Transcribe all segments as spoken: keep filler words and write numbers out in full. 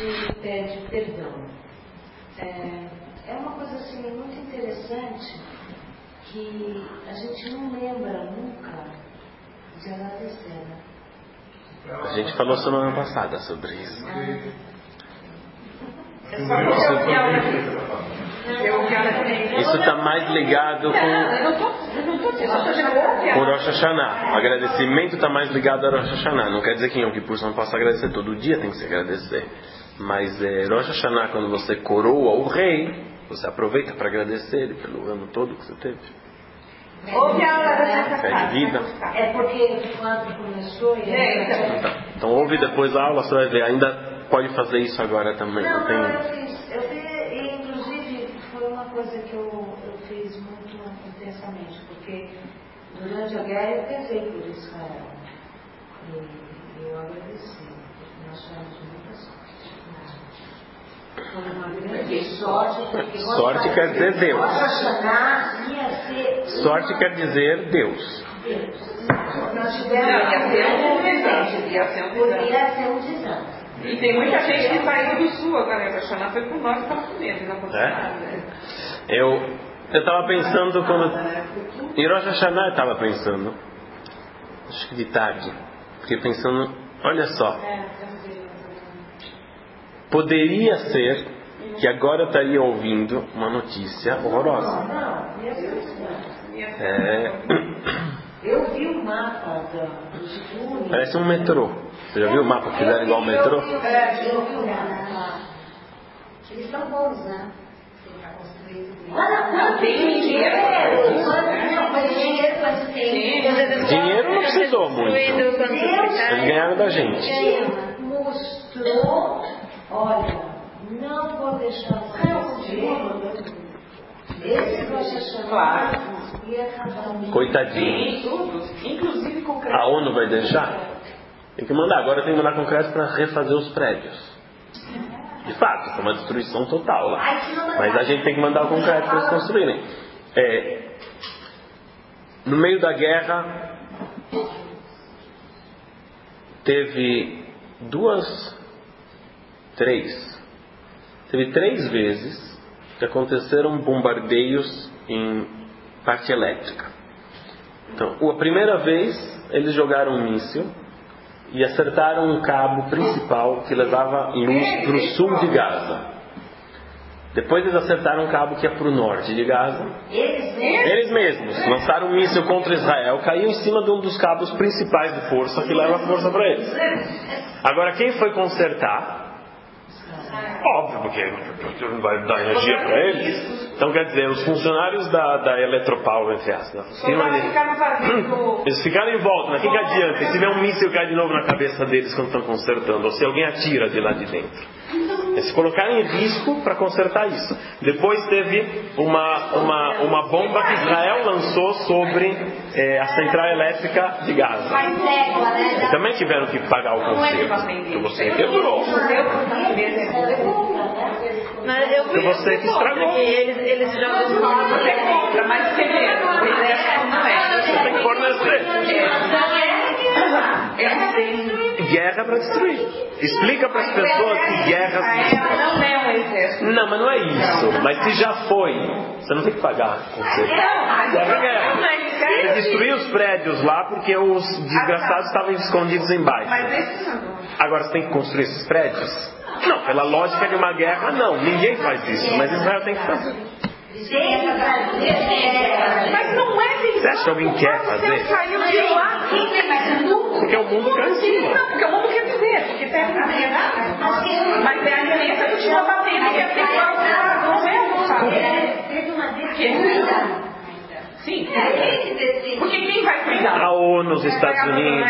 gente pede perdão. É, é uma coisa assim muito interessante que a gente não lembra nunca de agradecer, né? A gente falou semana passada sobre isso. Isso está mais ligado com o Rosh Hashanah. O agradecimento está mais ligado a Rosh Hashanah. Não quer dizer que em Yom Kippur você não possa agradecer. Todo dia tem que se agradecer. Mas é, Rosh Hashanah, quando você coroa o rei, você aproveita para agradecer ele pelo ano todo que você teve. Ouve a aula da Santa Fé de vida. É porque quando começou... E é, então. Então, então ouve depois a aula, você vai ver. Ainda pode fazer isso agora também. Não, Não tem... não, eu fiz. Eu fiz e, inclusive, foi uma coisa que eu, eu fiz muito intensamente, porque durante a guerra eu pesei por Israel. E eu agradeci, porque nós tivemos muita sorte. Foi uma grande sorte, porque... Sorte quer dizer Deus. Hashanah ia ser... Sorte quer dizer Deus. Deus. Nós tivemos... Ia ser um desastre. Ia ser um desastre. E tem muita gente que saiu do sul agora. A Hashanah foi com nós que estava com medo. Não aconteceu É? nada. Eu estava pensando quando... Em Rosh Hashanah eu estava pensando. Acho que de tarde. Fiquei pensando, olha só. Poderia ser que agora eu estaria ouvindo uma notícia horrorosa. É... Eu vi o mapa do Getúlio. Parece um metrô. Você já viu o mapa? Fizeram igual o metrô? Eu vi o mapa. Eles estão bons, né? Olha, tem dinheiro. Dinheiro não precisou muito. Eles ganharam da gente. Mostrou, olha, não vou deixar acontecer. Esse Rosh Hashanah ia acabar. Coitadinho. Inclusive concreto. A ONU vai deixar? Tem que mandar. Agora tem que mandar concreto para refazer os prédios. De fato, foi uma destruição total lá. Mas a gente tem que mandar o concreto para eles construírem. É, no meio da guerra, teve duas, três, teve três vezes que aconteceram bombardeios em parte elétrica. Então, a primeira vez, eles jogaram um míssil e acertaram um cabo principal que levava luz para o sul de Gaza. Depois eles acertaram um cabo que ia para o norte de Gaza. Eles mesmos lançaram um míssil contra Israel, caiu em cima de um dos cabos principais de força que leva força para eles. Agora, quem foi consertar? Óbvio, porque não vai dar energia para eles. Então, quer dizer, os funcionários da, da Eletropaulo, entre aspas, eles, eles ficaram em volta, mas o que, que adianta? Se tiver um míssil cai de novo na cabeça deles quando estão consertando, ou se alguém atira de lá de dentro. Eles se colocaram em risco para consertar isso. Depois teve uma, uma, uma bomba que Israel lançou sobre é, a central elétrica de Gaza. E também tiveram que pagar o conserto. Porque você quebrou. Mas eu fui você que estragou. Porque eles, eles jogam você compra, mas você vê, não é. Você tem que fornecer. Guerra para destruir. Explica para as pessoas que guerra não é um exército. Não, mas não é isso. Mas se já foi, você não tem que pagar conserto. Guerra é guerra. Você destruiu os prédios lá porque os desgraçados estavam escondidos embaixo. Agora você tem que construir esses prédios? Não, pela lógica de uma guerra, não. Ninguém faz isso, mas Israel tem que fazer. Mas não é isso. Você acha que alguém quer fazer? Saiu de lá. Porque o mundo quer em cima. Não, porque o mundo quer dizer. Porque perde a guerra. Mas a imprensa continua batendo que a pessoa não é, sabe? Sim. Porque quem vai cuidar? A ONU, os Estados Unidos.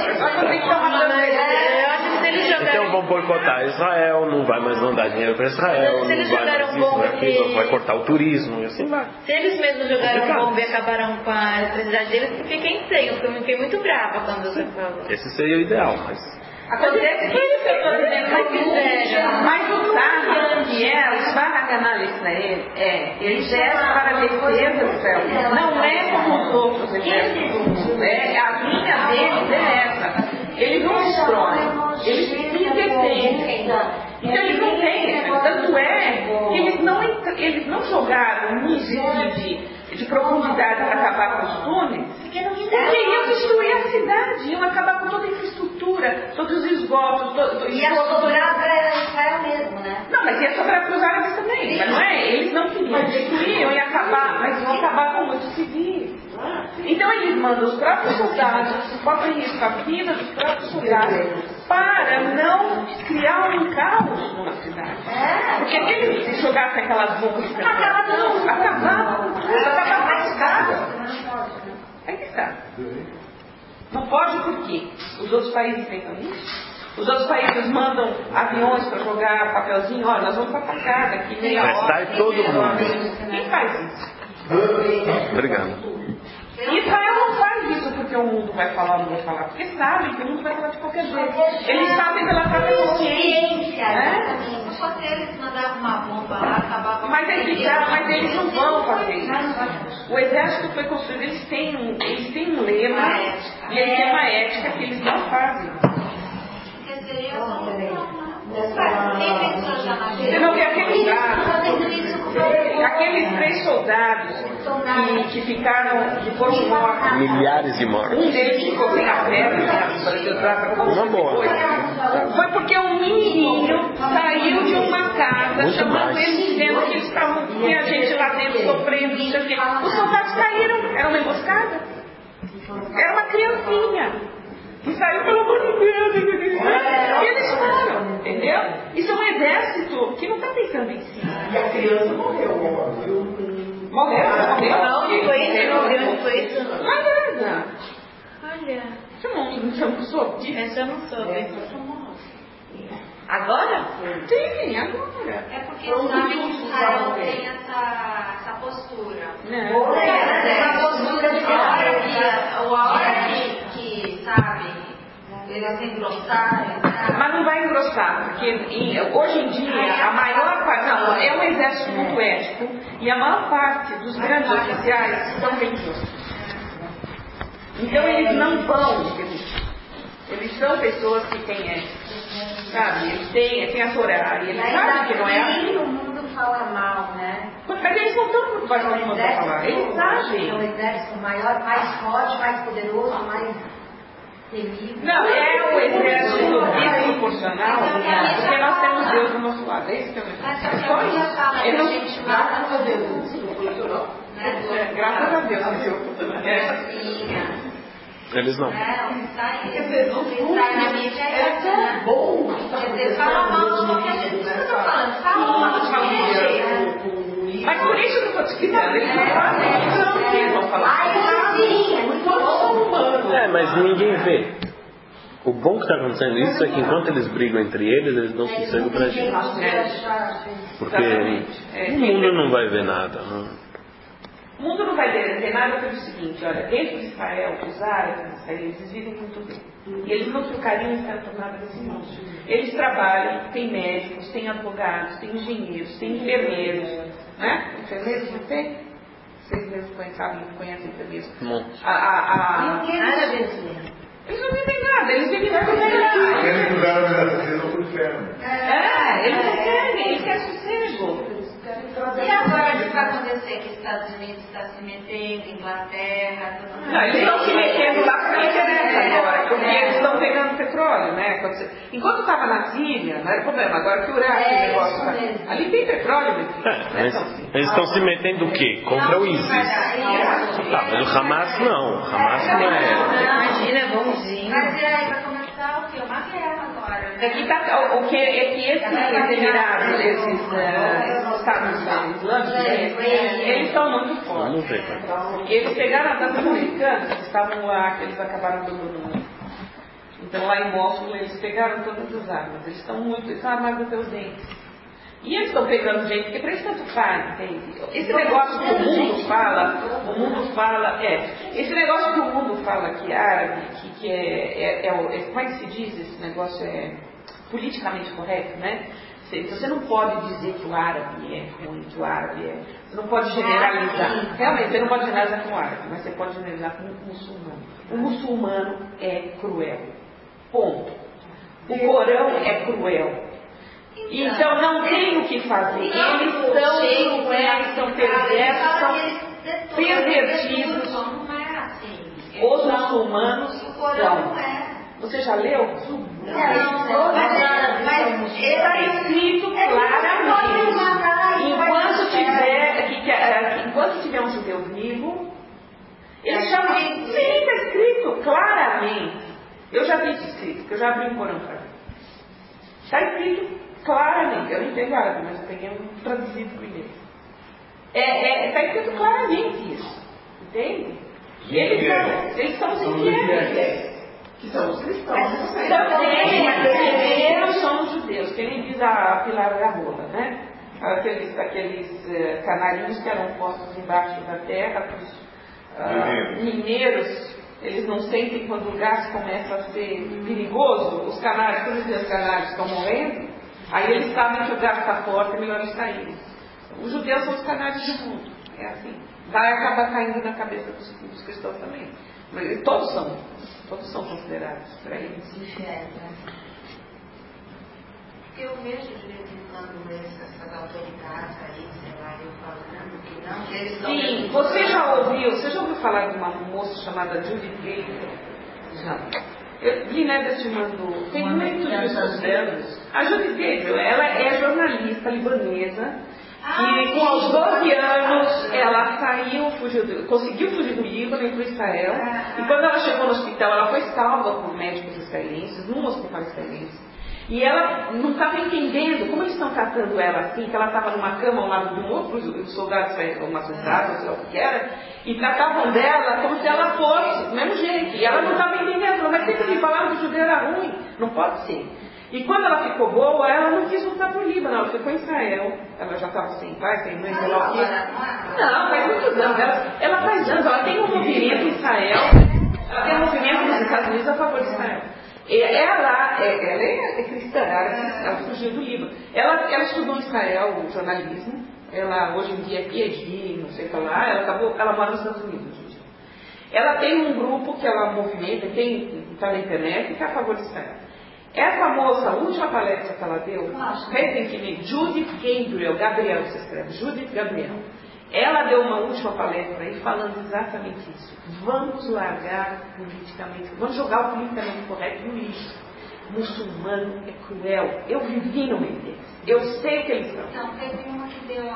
Então vão boicotar Israel, não vai mais mandar dinheiro para Israel, não vai mais isso, não é aquilo, vai cortar o turismo e assim vai. Se eles mesmos jogaram bomba e acabaram com a eletricidade deles, eu fiquei estranho, porque eu fiquei muito brava quando você falou. Esse seria o ideal, mas... Acontece que eles estão dizendo, mas fizeram. Mas o Sarra, que é o Sarra Canal Israel, é, ele gera para a defesa do céu. Não é como os outros exércitos do mundo, é, a linha deles é essa. eles não destroem, eles se defendem. Então eles não têm, tanto é que eles não, eles não jogaram nisso de, de profundidade para acabar com os túneis, porque iam destruir a cidade, iam acabar com toda a infraestrutura, todos os esgotos. Todo, ia sobrar para Israel mesmo, né? Não, mas ia sobrar para os árabes também, mas não é? Eles não queriam destruir, iam acabar, mas iam acabar com muitos civis. Então eles mandam os próprios soldados, botam em risco a vida dos próprios soldados, para não criar um caos numa cidade. Porque aqueles se jogassem aquelas bombas de petróleo, acabava, acabava, acabava a cidade. Aí que está. Não pode por quê? Os outros países tentam isso? Os outros países mandam aviões para jogar papelzinho, olha, nós vamos para atacar daqui meia hora. Mas sai todo mundo. Quem faz isso? Obrigado. Israel não faz isso porque o mundo vai falar, não vai falar, porque sabe que o mundo vai falar de qualquer jeito. Eles sabem pela própria consciência. É? Só se eles mandavam uma bomba lá, acabavam. Mas eles, mas eles não vão fazer isso. O exército foi construído, eles têm um, eles têm um lema e eles têm uma ética que eles não fazem. Quer dizer, eu não. Você não vê aqueles dados, aqueles três soldados que, que ficaram, que foram mortos. Milhares de mortos. Um deles ficou sem a perna. Uma boa. Foi porque um menino saiu de uma casa, Muito chamando mais. eles dizendo que eles estavam, tinha gente lá dentro sofrendo, não sei o quê. Os soldados caíram, era uma emboscada. Era uma criancinha. E saiu pelo amor de Deus. E eles foram, entendeu? Isso é um exército que não está pensando em si. E a criança morreu. Morreu? Morreu? Não, não foi isso, não viu, não foi isso. Não é verdade. Olha, Você não, você não soube disso? essa eu não soube. Agora? Sim, agora. É porque sabe que Israel tem essa, essa postura. Não. Essa postura de a hora que, a hora que, que sabe, eles engrossarem, sabe? Mas não vai engrossar, porque em, hoje em dia a maior parte, não, é um exército muito ético e a maior parte dos grandes oficiais são religiosos. Então eles não vão, eles são pessoas que têm ética. Sabe, eles têm, têm a Torá, e eles sabem que não é assim. O mundo fala mal, né? Mas eles não estão preocupados com o mundo falar, eles sabem. É um exército maior, mais forte, mais poderoso, mais temível. Não, é o exército desproporcional, porque nós temos Deus do nosso lado. É isso que eu me Mas falo. se Só a isso. fala que Ele a não- gente mata Graças a Deus, desproporcional. É, graças a Deus, viu? Filha. Eles não. Né? O que sai, o Quer dizer, não que sai na mídia é é essa, né? tão bom. Quer dizer, fala mal de qualquer jeito. Isso que eu tô falando, fala mal de qualquer jeito. Mas por isso que eu estou te explicando, eles não fazem isso, que eles vão falar. Ai, sim, é muito bom. É, mas ninguém vê. O bom que está acontecendo isso é que enquanto eles brigam entre eles, eles dão sossego pra gente. Porque É, o mundo não vai ver nada. Não. O mundo não vai ter nada pelo seguinte, olha, dentro de Israel, os árabes, eles vivem muito bem. E eles não trocariam em tanto nada desse mundo. Eles trabalham, tem médicos, tem advogados, tem engenheiros, tem enfermeiros. Né? Enfermeiros não tem? Vocês mesmos conhecem, conhecem enfermeiros. Não. A, a, a... Eles não vivem nada, eles vivem nada. Eles mudaram dessa vida para o inferno. É, eles não querem, eles querem sossego. E agora o que vai acontecer? Que os Estados Unidos está se metendo, Inglaterra, todo mundo. Não, eles estão se metendo lá porque interessa agora, porque eles estão pegando petróleo, né? Quando você... Enquanto estava na Síria, não era problema, agora que o Iraque, É, o negócio isso tá... mesmo. Ali tem petróleo, meu filho. É, mas eles estão se metendo o quê? Contra o ISIS. Tá, mas o Hamas não. O Hamas não é. Imagina, bonzinho. Mas e aí vai começar o quê? Uma guerra agora. Né? Aqui tá, o, o que é que esses Emirados, esses uh, Estados Islâmicos, né, eles estão muito fortes. Vamos ver. Tá? Eles pegaram as armas americanas que estavam lá, que eles acabaram abandonando. Então lá em Mósul eles pegaram todas as armas. Eles estão muito, eles estão armados até os dentes. E eles estão pegando gente, porque para eles tanto faz, entende? Esse negócio que o mundo fala, o mundo fala, é, esse negócio que o mundo fala que é árabe, que, que é, é, é, é, como é que se diz esse negócio? É politicamente correto, né? Então você não pode dizer que o árabe é ruim, que o árabe é... Você não pode generalizar. Realmente, você não pode generalizar com o árabe, mas você pode generalizar com o muçulmano. O muçulmano é cruel. Ponto. O Corão é cruel. Então não tem o que fazer. Eles são cruéis, são perversos, são pervertidos. Os muçulmanos são. Você já leu? Não, mas está escrito claramente. Enquanto tiver, que, que, enquanto tiver um judeu vivo, eles chamam. Sim, está escrito claramente. Eu já vi isso escrito, porque eu já abri um Corão para ver. Está escrito claramente. Eu não entendo árabe, mas eu tenho traduzido para o inglês. É, é, está escrito claramente isso. Entende? Eles são, eles são os infieles. Que são os cristãos. Também, mas primeiro são os judeus, que nem diz a Pilar da Rola, né? Aqueles, aqueles uh, canarinhos que eram postos embaixo da terra, para os uh, mineiros, eles não sentem quando o gás começa a ser perigoso, os canários, todos os canários estão morrendo, aí eles sabem que o gás está forte, é melhor eles caírem. Os judeus são os canários do mundo, é assim. Vai acabar caindo na cabeça dos, dos cristãos também. Mas todos são, todos são considerados para eles. Eu vejo de vez em quando essas autoridades aí, sei lá, eu falando que não, que eles Sim, você já ouviu, você já ouviu falar de uma moça chamada Judith Gabriel? Já. Guiné te mandou, tem muito disso dela. A Judith Gabriel, ela é jornalista libanesa, e com aos doze anos ela saiu, fugiu, conseguiu fugir do Líbano e para Israel, e quando ela chegou no hospital, ela foi salva por médicos israelenses, num hospital israelense. E ela não estava entendendo como eles estão tratando ela assim, que ela estava numa cama ao lado de um outro, os soldados, uma soldada, não sei lá o que era, e tratavam dela como se ela fosse do mesmo jeito. E ela não estava entendendo, mas sempre que falaram que o judeu era ruim, não pode ser. E quando ela ficou boa, ela não quis voltar para o Líbano, ela ficou em Israel. Ela já estava sem pai, sem mãe, sei lá o quê. Não, faz muitos anos. Ela, ela faz anos, ela tem um movimento em Israel, ela tem um movimento nos Estados Unidos a favor de Israel. Ela, ela é cristã, ela fugiu do Líbano. Ela, ela estudou em Israel o jornalismo, ela hoje em dia é P H D, não sei o que lá, ela, acabou, ela mora nos Estados Unidos hoje. Ela tem um grupo que ela movimenta, está na internet, que é a favor de Israel. Essa moça, a última palestra que ela deu, recentemente, Judith Gabriel, Gabriel se escreve, Judith Gabriel. Ela deu uma última palestra aí falando exatamente isso. Vamos largar politicamente, vamos jogar o politicamente correto no lixo. Muçulmano é cruel. Eu vivi no meio deles. Eu sei que eles são. Não, teve uma que deu, sei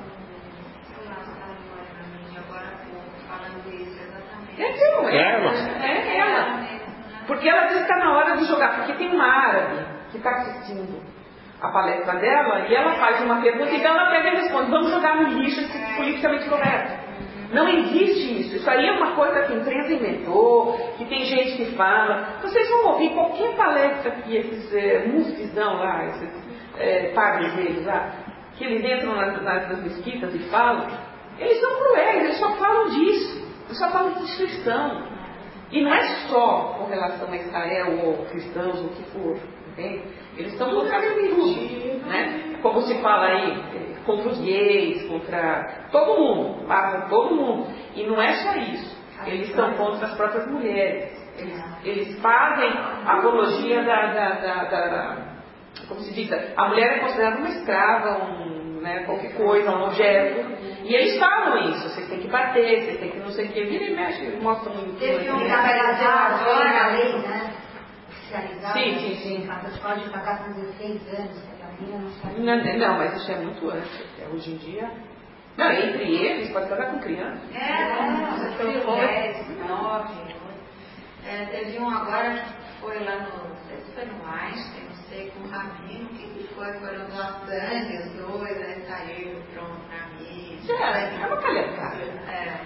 lá, agora na mídia, agora há pouco, falando isso exatamente. É, não, é, é, é ela. Porque ela diz que está na hora de jogar, porque tem uma árabe que está assistindo a palestra dela e ela faz uma pergunta, então ela pega e responde, vamos jogar no lixo esse politicamente correto. Não existe isso. Isso aí é uma coisa que a imprensa inventou, que tem gente que fala. Vocês vão ouvir qualquer palestra que esses é, muftis dão lá, esses é, padres deles lá, que eles entram nas, nas, nas mesquitas e falam, eles são cruéis, eles só falam disso, eles só falam de destruição. E não é só com relação a Israel ou cristãos ou o que for, entende? Eles estão contra tudo, né? Como se fala aí, contra os gays, contra todo mundo, matam todo mundo. E não é só isso, eles estão contra as próprias mulheres. Eles, eles fazem apologia da, da, da, da, como se diz, a mulher é considerada uma escrava, um, né, qualquer coisa, um objeto. E eles falam isso, vocês têm que bater, vocês têm que não sei o que, vira e mexe, mostram no YouTube. Teve um trabalhador agora, a lei, né? Oficializada. Sim, sim, sim. Você pode pagar com dezesseis anos, a menina não sabe. Não, não, mas isso é muito antes. Hoje em dia. Não, entre eles, pode casar com criança. É, não, você foi dez, nove. É, teve um agora que foi lá no. Não sei se foi no Einstein, não sei, com o Rabino, o que, que foi? Foram bastante, os dois, aí saíram, pronto, pra mim. É, é uma palhaçada. É.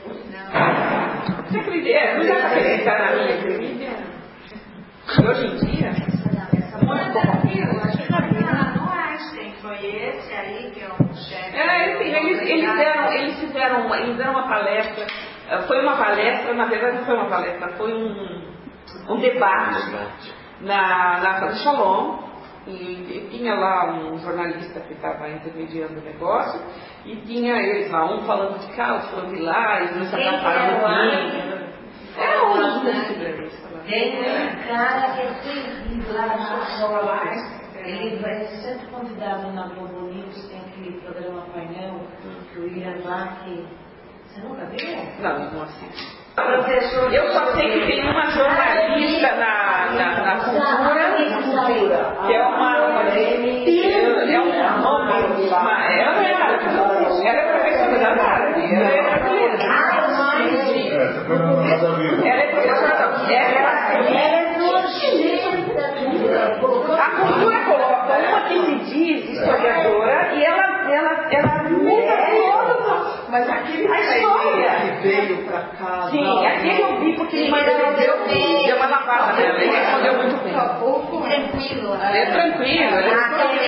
Não. Você acredita? É, não dá pra acreditar na minha mídia. Hoje em dia, muito bom. Acho que não Einstein, foi esse aí que é um chefe. É, enfim, eles, eles, deram, eles, fizeram uma, eles deram uma palestra. Foi uma palestra, na verdade não foi uma palestra, foi um, um debate na, na Sala Shalom. E, e tinha lá um jornalista que estava intermediando o negócio, e tinha eles lá, um falando de cá, outro falando de lá, eles não se atrapalham no fim. É todos muito brevistas. Tem um cara que é terrível lá na escola. Ele vai ser sempre convidado na Globo News, tem aquele programa painel que o William Bach. Você nunca viu? Não, não assisto. Professor, eu só sei que tem uma jornalista na, na, na cultura, que é uma. É uma nome, uma. Ela não é árabe, ela é professora da árabe, ela é brasileira. Ela é professora da árabe. A cultura coloca uma que se diz historiadora e ela, ela, ela muda toda. Mas aquele a história que veio pra cá. Sim, não, aquele eu vi porque ele deu, deu uma lavada nela. Ele respondeu muito bem. Tranquilo. É tranquilo.